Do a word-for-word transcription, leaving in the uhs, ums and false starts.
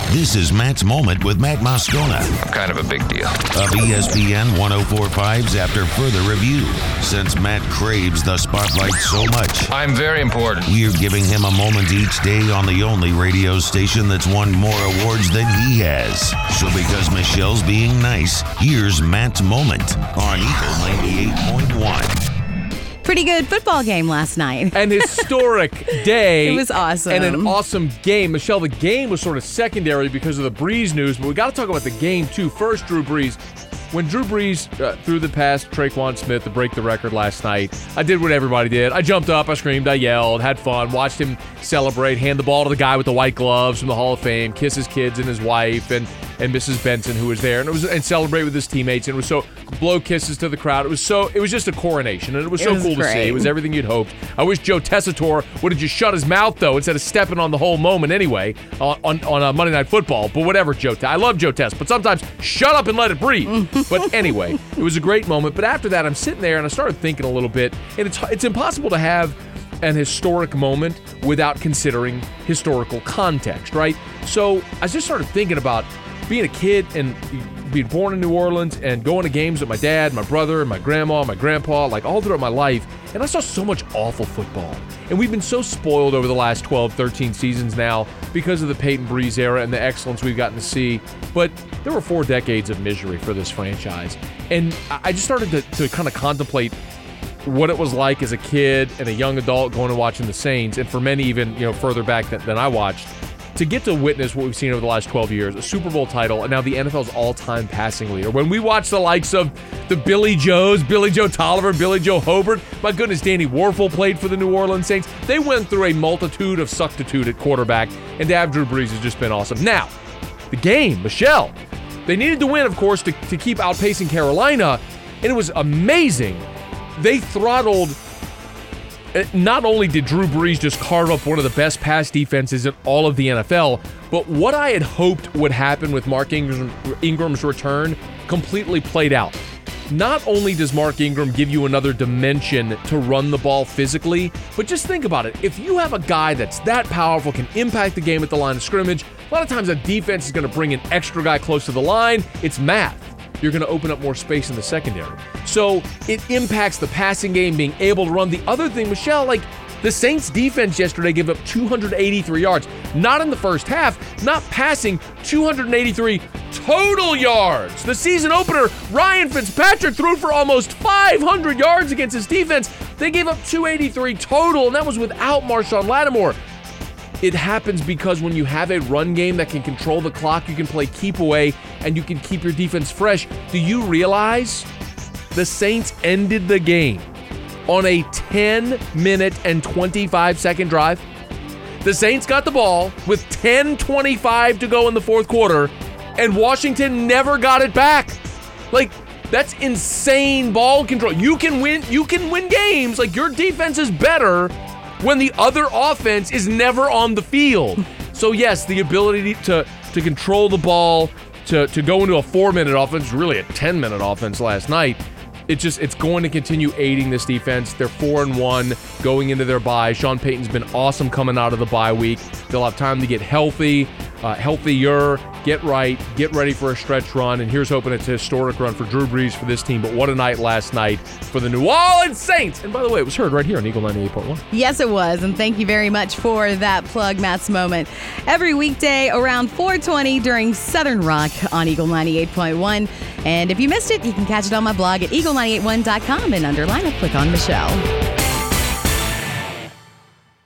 This is Matt's Moment with Matt Moscona. I'm kind of a big deal. Of E S P N ten forty-five's After Further Review. Since Matt craves the spotlight so much, I'm very important. we're giving him a moment each day on the only radio station that's won more awards than he has. So because Michelle's being nice, here's Matt's Moment on Eagle ninety-eight point one. Pretty good football game last night. An historic day. It was awesome. And an awesome game. Michelle, the game was sort of secondary because of the Brees news, but we got to talk about the game, too. First, Drew Brees. When Drew Brees uh, threw the pass to Traquan Smith to break the record last night, I did what everybody did. I jumped up, I screamed, I yelled, had fun, watched him celebrate, hand the ball to the guy with the white gloves from the Hall of Fame, kiss his kids and his wife and, and Missus Benson, who was there, and it was and celebrate with his teammates. And it was so blow kisses to the crowd. It was so it was just a coronation, and it was It so was cool great. to see. It was everything you'd hoped. I wish Joe Tessitore would have just shut his mouth though instead of stepping on the whole moment anyway on on, on uh, Monday Night Football. But whatever, Joe. I love Joe Tess, but sometimes shut up and let it breathe. But anyway. It was a great moment, but after that, I'm sitting there and I started thinking a little bit, and it's it's impossible to have an historic moment without considering historical context, right? So I just started thinking about being a kid and being born in New Orleans and going to games with my dad, my brother, and my grandma, my grandpa, like all throughout my life, and I saw so much awful football. And we've been so spoiled over the last twelve, thirteen seasons now because of the Peyton Brees era and the excellence we've gotten to see. But there were four decades of misery for this franchise. And I just started to, to kind of contemplate what it was like as a kid and a young adult going and watching the Saints, and for many even, you know, further back than, than I watched, to get to witness what we've seen over the last twelve years, a Super Bowl title, and now the N F L's all-time passing leader. When we watch the likes of the Billy Joes, Billy Joe Tolliver, Billy Joe Hobart, my goodness, Danny Warfel played for the New Orleans Saints. They went through a multitude of suctitude at quarterback, and to have Drew Brees has just been awesome. Now, the game, Michelle, they needed to win, of course, to, to keep outpacing Carolina, and it was amazing. They throttled. Not only did Drew Brees just carve up one of the best pass defenses in all of the N F L, but what I had hoped would happen with Mark Ingram, Ingram's return completely played out. Not only does Mark Ingram give you another dimension to run the ball physically, but just think about it. If you have a guy that's that powerful, can impact the game at the line of scrimmage, a lot of times a defense is going to bring an extra guy close to the line. It's math. You're going to open up more space in the secondary. So it impacts the passing game, being able to run. The other thing, Michelle, like the Saints defense yesterday gave up two hundred eighty-three yards. Not in the first half, not passing, two hundred eighty-three total yards. The season opener, Ryan Fitzpatrick threw for almost five hundred yards against his defense. They gave up two hundred eighty-three total, and that was without Marshawn Lattimore. It happens because when you have a run game that can control the clock, you can play keep away, and you can keep your defense fresh. Do you realize the Saints ended the game on a ten minute and twenty-five second drive? The Saints got the ball with ten twenty-five to go in the fourth quarter, and Washington never got it back. Like, that's insane ball control. You can win, you can win games. Like, your defense is better when the other offense is never on the field. So yes, the ability to to control the ball, to, to go into a four-minute offense, really a ten-minute offense last night, it just it's going to continue aiding this defense. They're four and one going into their bye. Sean Payton's been awesome coming out of the bye week. They'll have time to get healthy, uh, healthier, get right, get ready for a stretch run, and here's hoping it's a historic run for Drew Brees for this team. But what a night last night for the New Orleans Saints. And by the way, it was heard right here on Eagle ninety-eight point one. Yes, it was, and thank you very much for that plug, Matt's Moment. Every weekday around four twenty during Southern Rock on Eagle ninety-eight point one. And if you missed it, you can catch it on my blog at eagle ninety-eight one dot com, and under lineup, click on Michelle.